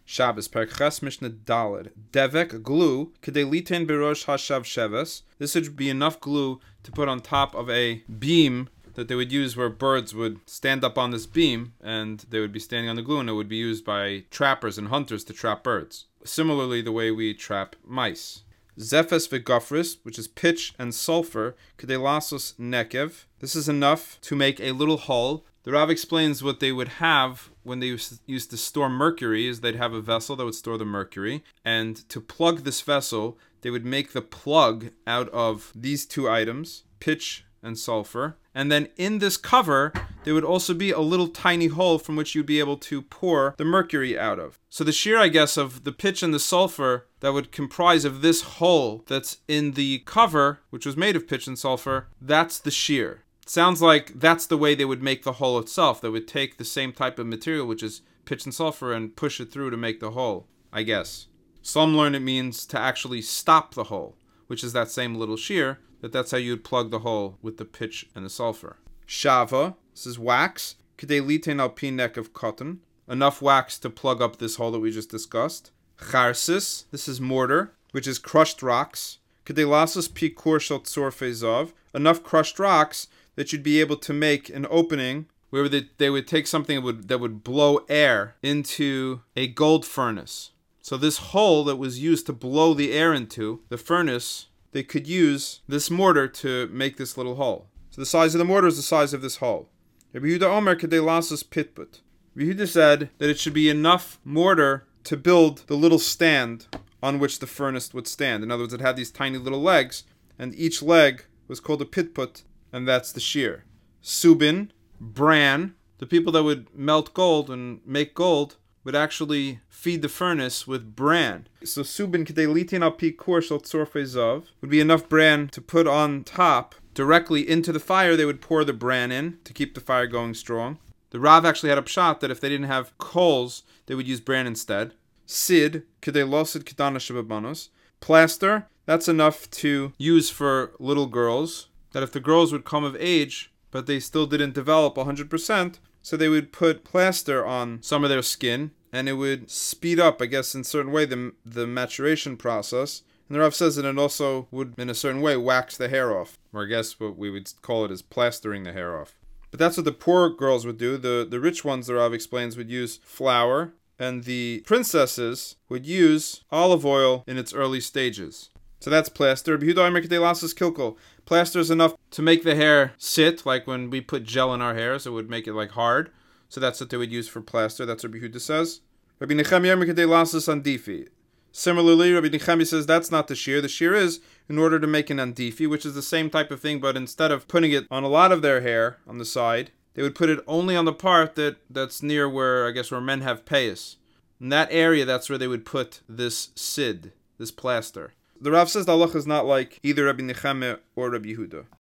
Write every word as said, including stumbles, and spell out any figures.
Shabbos, Perches Mishnah Daled. Devek, glue, Kedei Litain Berosh Hashav Sheves. This would be enough glue to put on top of a beam that they would use where birds would stand up on this beam and they would be standing on the glue, and it would be used by trappers and hunters to trap birds. Similarly, the way we trap mice. Zephes v'gofris, which is pitch and sulfur, Kedei Lasos Nekev. This is enough to make a little hole. The Rav explains what they would have when they used to store mercury is they'd have a vessel that would store the mercury, and to plug this vessel, they would make the plug out of these two items, pitch and sulfur, and then in this cover, there would also be a little tiny hole from which you'd be able to pour the mercury out of. So the shear, I guess, of the pitch and the sulfur that would comprise of this hole that's in the cover, which was made of pitch and sulfur, that's the shear. Sounds like that's the way they would make the hole itself. They would take the same type of material, which is pitch and sulfur, and push it through to make the hole, I guess. Some learn it means to actually stop the hole, which is that same little shear, that that's how you would plug the hole with the pitch and the sulfur. Shava, this is wax. Kedei litain al pi neck of cotton. Enough wax to plug up this hole that we just discussed. Charsis, this is mortar, which is crushed rocks. Kedei lasos pi kur shel tzor feizav. Enough crushed rocks that you'd be able to make an opening where they, they would take something that would, that would blow air into a gold furnace. So this hole that was used to blow the air into, the furnace, they could use this mortar to make this little hole. So the size of the mortar is the size of this hole. Rabbi Yehuda Omer kedei lasos pitput. Rabbi Yehuda said that it should be enough mortar to build the little stand on which the furnace would stand. In other words, it had these tiny little legs, and each leg was called a pitput, and that's the shear. Subin, bran, the people that would melt gold and make gold would actually feed the furnace with bran. So subin kedei litin al pi kur shel tzor feizav would be enough bran to put on top directly into the fire. They would pour the bran in to keep the fire going strong. The Rav actually had a pshat that if they didn't have coals, they would use bran instead. Sid kedei losid kedana shebabanos. Plaster, that's enough to use for little girls. That if the girls would come of age, but they still didn't develop one hundred percent, so they would put plaster on some of their skin, and it would speed up, I guess, in a certain way, the, the maturation process. And the Rav says that it also would, in a certain way, wax the hair off. Or I guess what we would call it is plastering the hair off. But that's what the poor girls would do. The, the rich ones, the Rav explains, would use flour, and the princesses would use olive oil in its early stages. So that's plaster. Plaster is enough to make the hair sit, like when we put gel in our hair, so it would make it like hard. So that's what they would use for plaster. That's what Rabbi Yehuda says. Rabbi Nechemia andifi. Similarly, Rabbi Nechemia says that's not the shear. The shear is in order to make an andifi, which is the same type of thing, but instead of putting it on a lot of their hair on the side, they would put it only on the part that, that's near where, I guess, where men have payas. In that area, that's where they would put this sid, this plaster. The Rav says the halacha is not like either Rabbi Nechemia or Rabbi Yehuda.